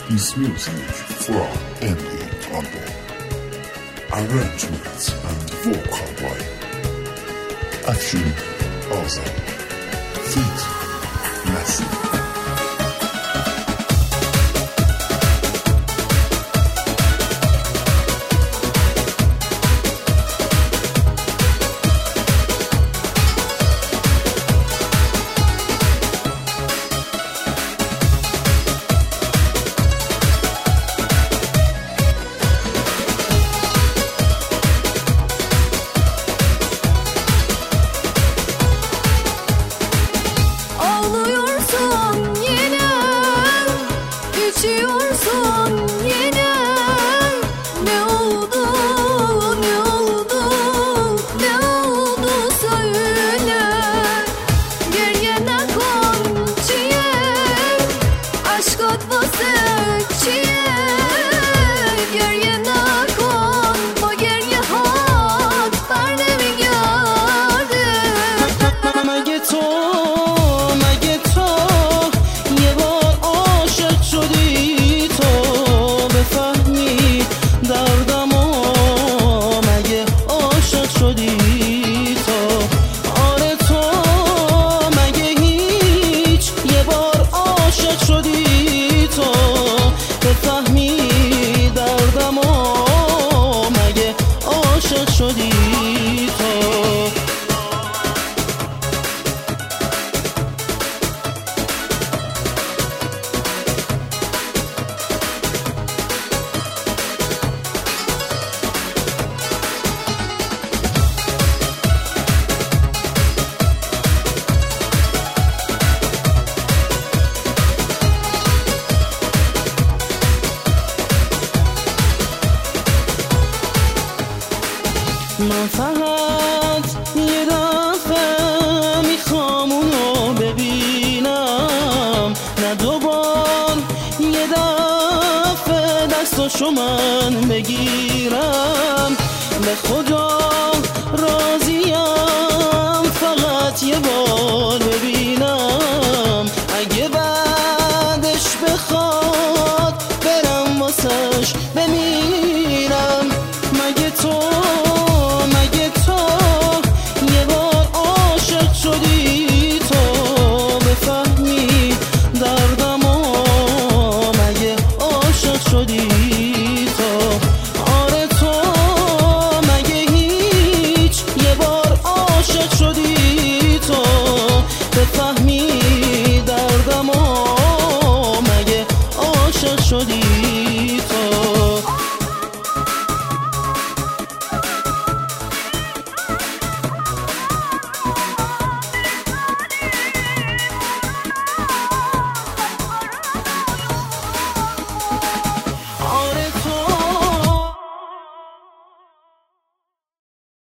is music from Andy Campbell. Arrangements and vocal by Afshin Azam. Feat Massive. İçiyorsun yine. Ne oldu, ne oldu, ne oldu söyle. Geriye kon çiye, aşk atma seçiye. Geriye kon, ba geriye hat, berne mi geldi. مگه تو یه بار عاشق شدی تو بفهمی دردمو مگه عاشق شدی تو آره تو مگه هیچ یه بار عاشق شدی تو بفهمی دردمو مگه عاشق شدی تو من فقط یه دفعه میخوام اونو ببینم نه دوبار یه دفعه دستاشو من بگیرم به خدا راضیم فقط یه بار ببینم اگه بعدش بخواد برم واسش بمیرم مگه تو شدی تو بفهمی دردمو مگه عاشق شدی تو آره تو مگه هیچ یه بار عاشق شدی تو بفهمی دردمو مگه عاشق شدی تو